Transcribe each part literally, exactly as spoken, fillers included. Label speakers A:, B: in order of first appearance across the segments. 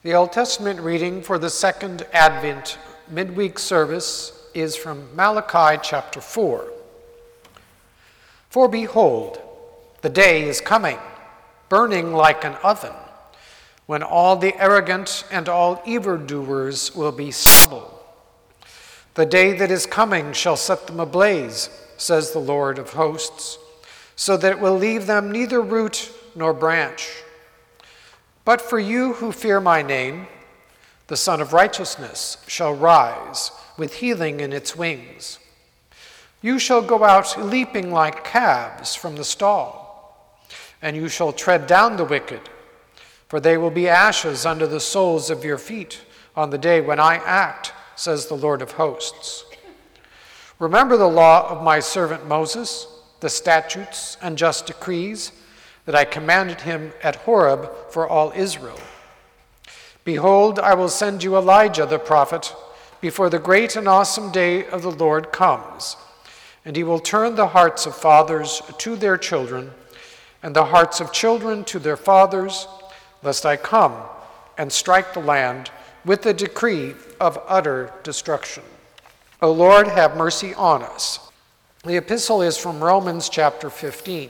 A: The Old Testament reading for the second Advent midweek service is from Malachi chapter four. For behold, the day is coming, burning like an oven, when all the arrogant and all evildoers will be stubble. The day that is coming shall set them ablaze, says the Lord of hosts, so that it will leave them neither root nor branch. But for you who fear my name, the Son of Righteousness shall rise with healing in its wings. You shall go out leaping like calves from the stall, and you shall tread down the wicked, for they will be ashes under the soles of your feet on the day when I act, says the Lord of hosts. Remember the law of my servant Moses, the statutes and just decrees that I commanded him at Horeb for all Israel. Behold, I will send you Elijah the prophet before the great and awesome day of the Lord comes, and he will turn the hearts of fathers to their children, and the hearts of children to their fathers, lest I come and strike the land with the decree of utter destruction. O Lord, have mercy on us. The epistle is from Romans chapter fifteen.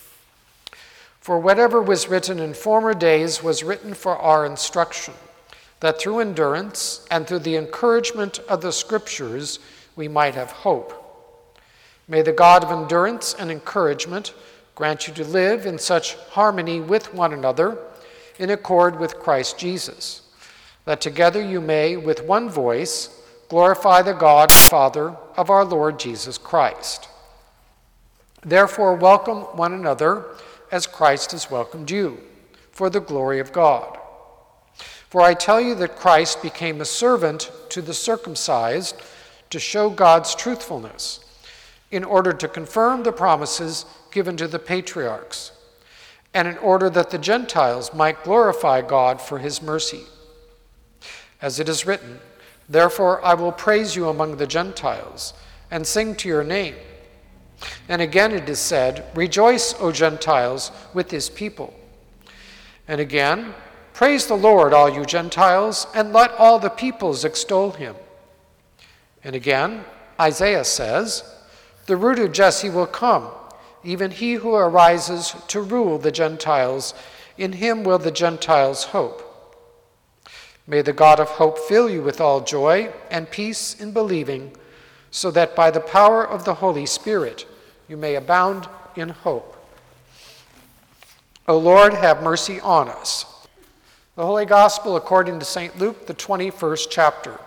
A: For whatever was written in former days was written for our instruction, that through endurance and through the encouragement of the Scriptures we might have hope. May the God of endurance and encouragement grant you to live in such harmony with one another, in accord with Christ Jesus, that together you may, with one voice, glorify the God and Father of our Lord Jesus Christ. Therefore, welcome one another as Christ has welcomed you, for the glory of God. For I tell you that Christ became a servant to the circumcised to show God's truthfulness, in order to confirm the promises given to the patriarchs, and in order that the Gentiles might glorify God for his mercy. As it is written, therefore I will praise you among the Gentiles, and sing to your name. And again it is said, rejoice, O Gentiles, with his people. And again, praise the Lord, all you Gentiles, and let all the peoples extol him. And again, Isaiah says, the root of Jesse will come, even he who arises to rule the Gentiles. In him will the Gentiles hope. May the God of hope fill you with all joy and peace in believing, so that by the power of the Holy Spirit you may abound in hope. O Lord, have mercy on us. The Holy Gospel according to Saint Luke, the twenty-first chapter.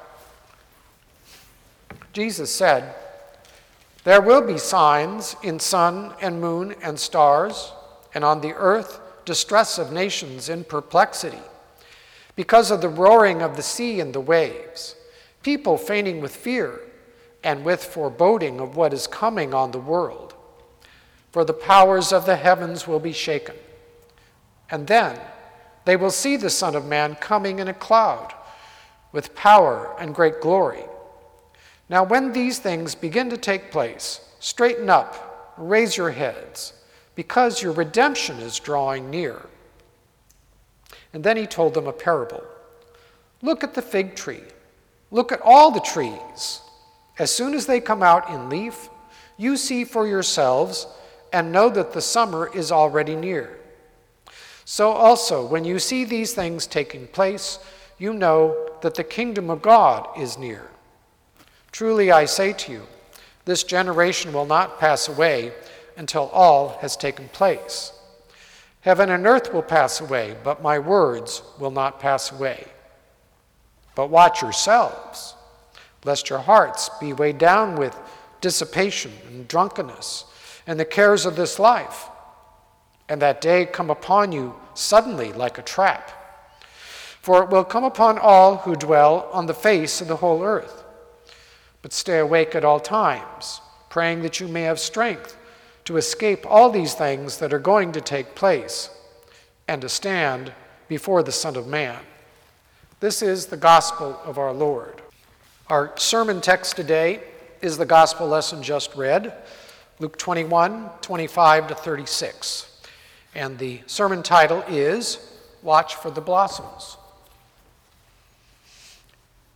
A: Jesus said, there will be signs in sun and moon and stars, and on the earth distress of nations in perplexity, because of the roaring of the sea and the waves, people fainting with fear, and with foreboding of what is coming on the world. For the powers of the heavens will be shaken. And then they will see the Son of Man coming in a cloud with power and great glory. Now when these things begin to take place, straighten up, raise your heads, because your redemption is drawing near. And then he told them a parable. Look at the fig tree. Look at all the trees. As soon as they come out in leaf, you see for yourselves and know that the summer is already near. So also, when you see these things taking place, you know that the kingdom of God is near. Truly I say to you, this generation will not pass away until all has taken place. Heaven and earth will pass away, but my words will not pass away. But watch yourselves, lest your hearts be weighed down with dissipation and drunkenness and the cares of this life, and that day come upon you suddenly like a trap. For it will come upon all who dwell on the face of the whole earth. But stay awake at all times, praying that you may have strength to escape all these things that are going to take place, and to stand before the Son of Man. This is the gospel of our Lord. Our sermon text today is the gospel lesson just read, Luke twenty-one, twenty-five to thirty-six. And the sermon title is Watch for the Blossoms.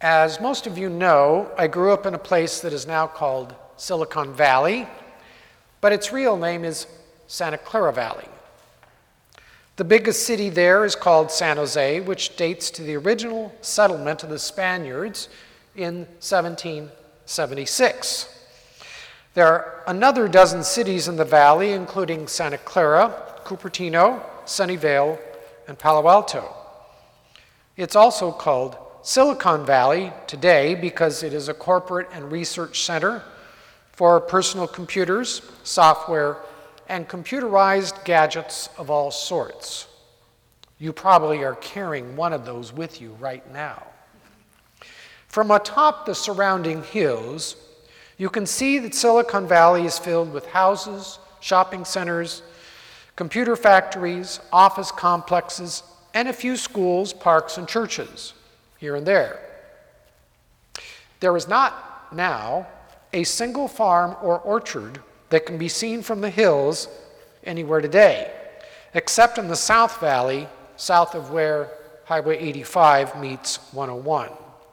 A: As most of you know, I grew up in a place that is now called Silicon Valley, but its real name is Santa Clara Valley. The biggest city there is called San Jose, which dates to the original settlement of the Spaniards in seventeen seventy-six. There are another dozen cities in the valley, including Santa Clara, Cupertino, Sunnyvale, and Palo Alto. It's also called Silicon Valley today because it is a corporate and research center for personal computers, software, and computerized gadgets of all sorts. You probably are carrying one of those with you right now. From atop the surrounding hills, you can see that Silicon Valley is filled with houses, shopping centers, computer factories, office complexes, and a few schools, parks, and churches here and there. There is not now a single farm or orchard that can be seen from the hills anywhere today, except in the South Valley, south of where Highway eighty-five meets one oh one.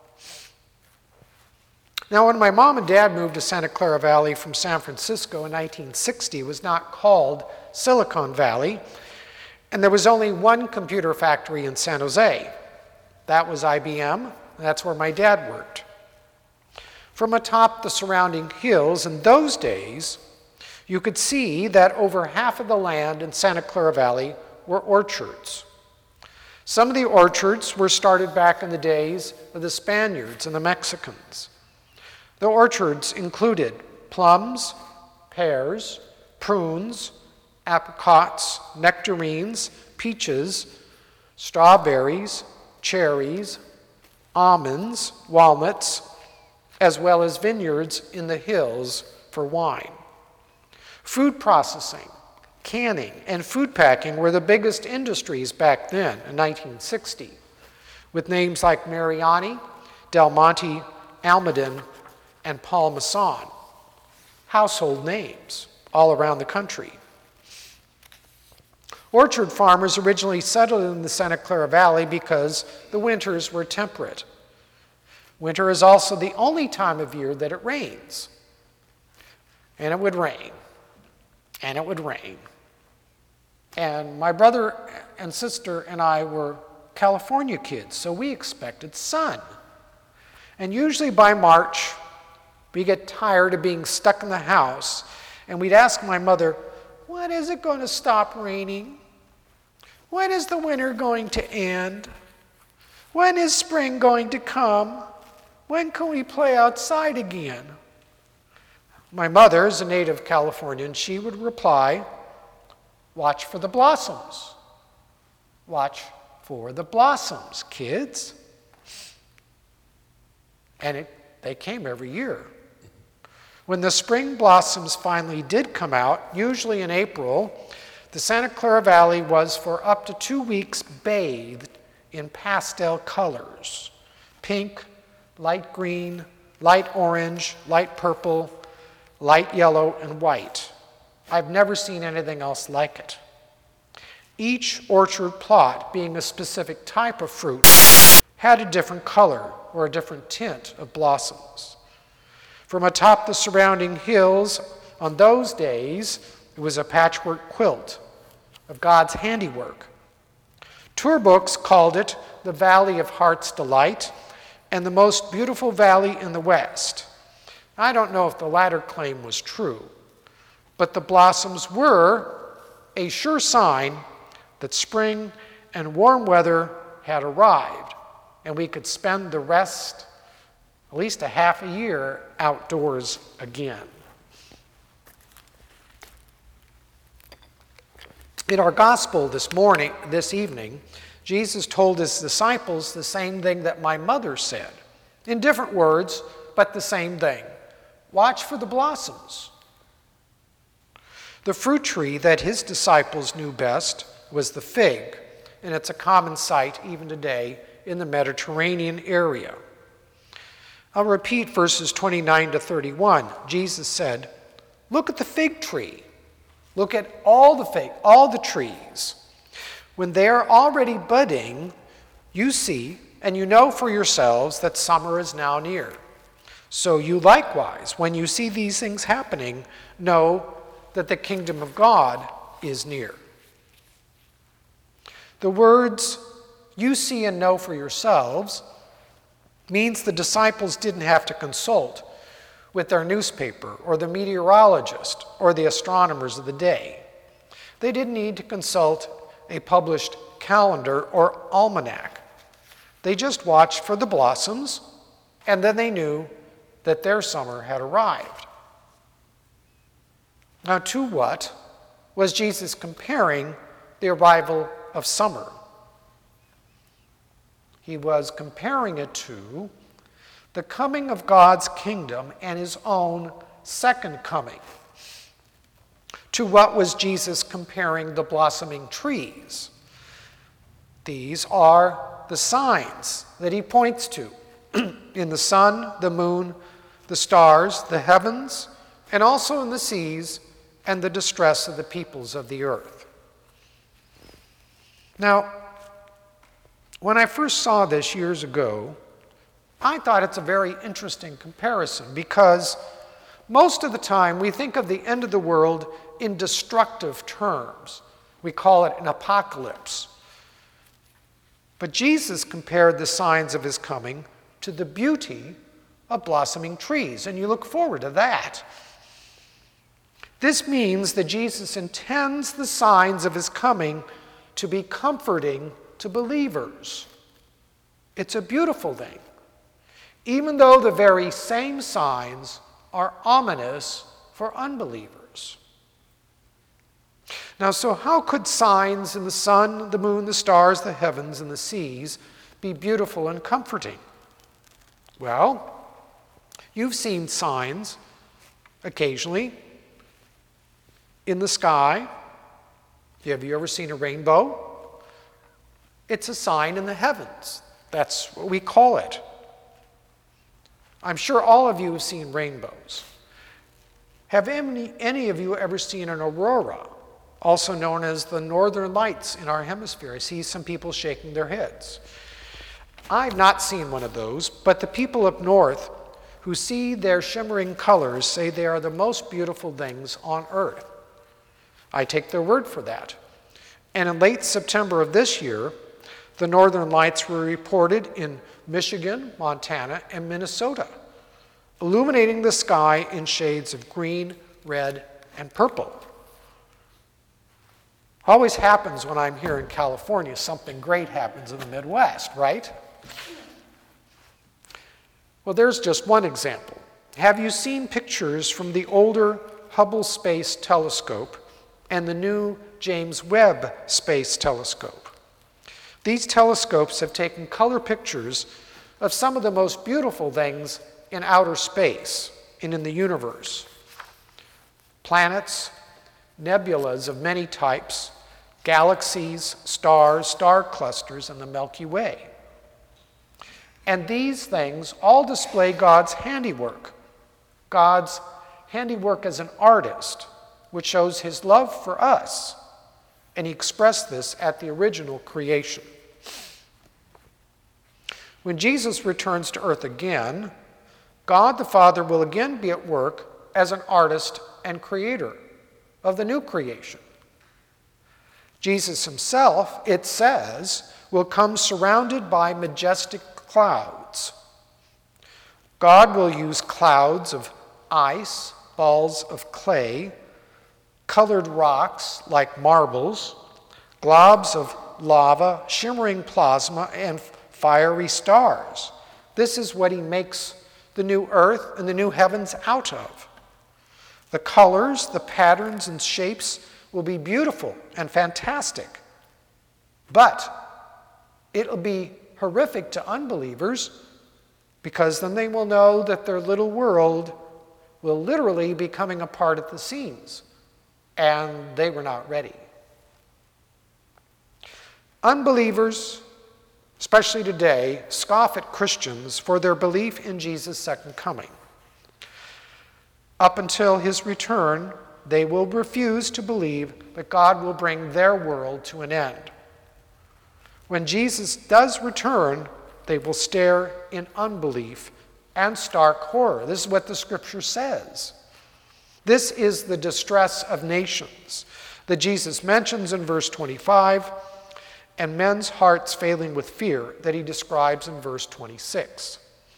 A: Now, when my mom and dad moved to Santa Clara Valley from San Francisco in nineteen sixty, it was not called Silicon Valley, and there was only one computer factory in San Jose. That was I B M, and that's where my dad worked. From atop the surrounding hills in those days, you could see that over half of the land in Santa Clara Valley were orchards. Some of the orchards were started back in the days of the Spaniards and the Mexicans. The orchards included plums, pears, prunes, apricots, nectarines, peaches, strawberries, cherries, almonds, walnuts, as well as vineyards in the hills for wine. Food processing, canning, and food packing were the biggest industries back then in nineteen sixty, with names like Mariani, Del Monte, Almaden, and Paul Masson, household names all around the country. Orchard farmers originally settled in the Santa Clara Valley because the winters were temperate. Winter is also the only time of year that it rains. And it would rain. And it would rain. And my brother and sister and I were California kids, so we expected sun. And usually by March, we get tired of being stuck in the house, and we'd ask my mother, when is it going to stop raining? When is the winter going to end? When is spring going to come? When can we play outside again? My mother is a native Californian. She would reply, watch for the blossoms. Watch for the blossoms, kids. And it, they came every year. When the spring blossoms finally did come out, usually in April, the Santa Clara Valley was for up to two weeks bathed in pastel colors: pink, light green, light orange, light purple, light yellow, and white. I've never seen anything else like it. Each orchard plot, being a specific type of fruit, had a different color or a different tint of blossoms. From atop the surrounding hills, on those days, it was a patchwork quilt of God's handiwork. Tour books called it the Valley of Heart's Delight and the most beautiful valley in the West. I don't know if the latter claim was true, but the blossoms were a sure sign that spring and warm weather had arrived, and we could spend the rest, at least a half a year, outdoors again. In our gospel this morning, this evening, Jesus told his disciples the same thing that my mother said, in different words, but the same thing. Watch for the blossoms. The fruit tree that his disciples knew best was the fig, and it's a common sight even today in the Mediterranean area. I'll repeat verses twenty-nine to thirty-one. Jesus said, "Look at the fig tree. Look at all the fig, all the trees. When they are already budding, you see and you know for yourselves that summer is now near. So you likewise, when you see these things happening, know that the kingdom of God is near. The words, you see and know for yourselves, means the disciples didn't have to consult with their newspaper or the meteorologist or the astronomers of the day. They didn't need to consult a published calendar or almanac. They just watched for the blossoms, and then they knew that their summer had arrived. Now, to what was Jesus comparing the arrival of summer? He was comparing it to the coming of God's kingdom and his own second coming. To what was Jesus comparing the blossoming trees? These are the signs that he points to in the sun, the moon, the stars, the heavens, and also in the seas and the distress of the peoples of the earth. Now, when I first saw this years ago, I thought it's a very interesting comparison because most of the time we think of the end of the world in destructive terms. We call it an apocalypse. But Jesus compared the signs of his coming to the beauty of blossoming trees, and you look forward to that. This means that Jesus intends the signs of his coming to be comforting to believers. It's a beautiful thing, even though the very same signs are ominous for unbelievers. Now, so how could signs in the sun, the moon, the stars, the heavens, and the seas be beautiful and comforting? Well, you've seen signs occasionally in the sky. Have you ever seen a rainbow? It's a sign in the heavens. That's what we call it. I'm sure all of you have seen rainbows. Have any, any of you ever seen an aurora, also known as the northern lights in our hemisphere? I see some people shaking their heads. I've not seen one of those, but the people up north who see their shimmering colors say they are the most beautiful things on earth. I take their word for that. And in late September of this year, the northern lights were reported in Michigan, Montana, and Minnesota, illuminating the sky in shades of green, red, and purple. Always happens when I'm here in California. Something great happens in the Midwest, right? Well, there's just one example. Have you seen pictures from the older Hubble Space Telescope and the new James Webb Space Telescope? These telescopes have taken color pictures of some of the most beautiful things in outer space and in the universe. Planets, nebulas of many types, galaxies, stars, star clusters, and the Milky Way. And these things all display God's handiwork, God's handiwork as an artist, which shows his love for us. And he expressed this at the original creation. When Jesus returns to earth again, God the Father will again be at work as an artist and creator of the new creation. Jesus himself, it says, will come surrounded by majestic clouds. God will use clouds of ice, balls of clay, colored rocks like marbles, globs of lava, shimmering plasma, and fiery stars. This is what he makes the new earth and the new heavens out of. The colors, the patterns, and shapes will be beautiful and fantastic. But it'll be horrific to unbelievers because then they will know that their little world will literally be coming apart at the seams, and they were not ready. Unbelievers, especially today, scoff at Christians for their belief in Jesus' second coming. Up until his return, they will refuse to believe that God will bring their world to an end. When Jesus does return, they will stare in unbelief and stark horror. This is what the scripture says. This is the distress of nations that Jesus mentions in verse twenty-five, and men's hearts failing with fear that he describes in verse twenty-six.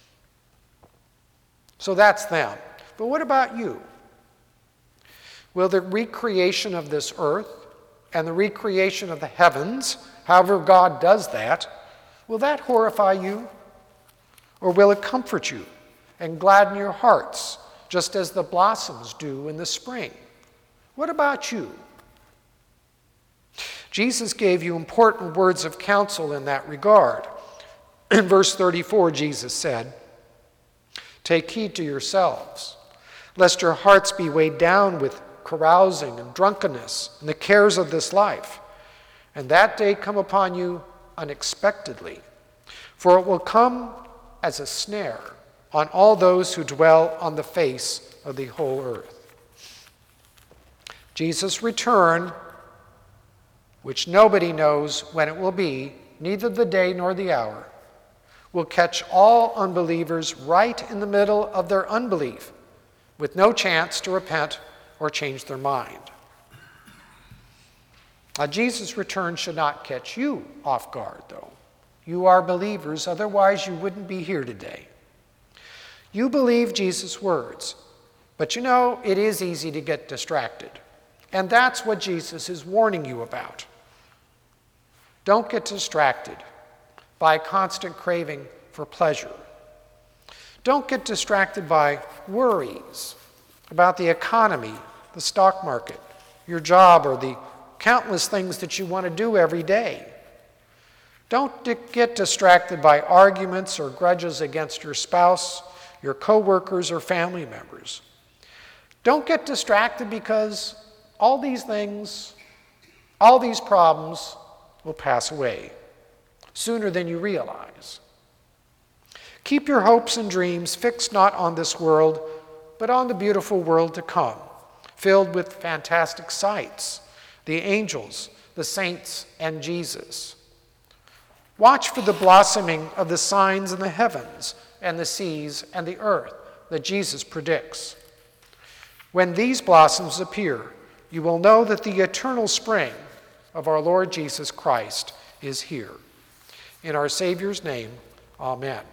A: So that's them. But what about you? Will the recreation of this earth and the recreation of the heavens, however God does that, will that horrify you? Or will it comfort you and gladden your hearts, just as the blossoms do in the spring? What about you? Jesus gave you important words of counsel in that regard. In verse thirty-four, Jesus said, "Take heed to yourselves, lest your hearts be weighed down with carousing and drunkenness and the cares of this life, and that day come upon you unexpectedly. For it will come as a snare on all those who dwell on the face of the whole earth." Jesus' return, which nobody knows when it will be, neither the day nor the hour, will catch all unbelievers right in the middle of their unbelief, with no chance to repent or change their mind. Now, Jesus' return should not catch you off guard, though. You are believers, otherwise you wouldn't be here today. You believe Jesus' words, but you know it is easy to get distracted. And that's what Jesus is warning you about. Don't get distracted by a constant craving for pleasure. Don't get distracted by worries about the economy, the stock market, your job, or the countless things that you want to do every day. Don't di- get distracted by arguments or grudges against your spouse, your coworkers, or family members. Don't get distracted because all these things, all these problems will pass away sooner than you realize. Keep your hopes and dreams fixed not on this world, but on the beautiful world to come, filled with fantastic sights, the angels, the saints, and Jesus. Watch for the blossoming of the signs in the heavens and the seas and the earth that Jesus predicts. When these blossoms appear, you will know that the eternal spring of our Lord Jesus Christ is here. In our Savior's name, amen.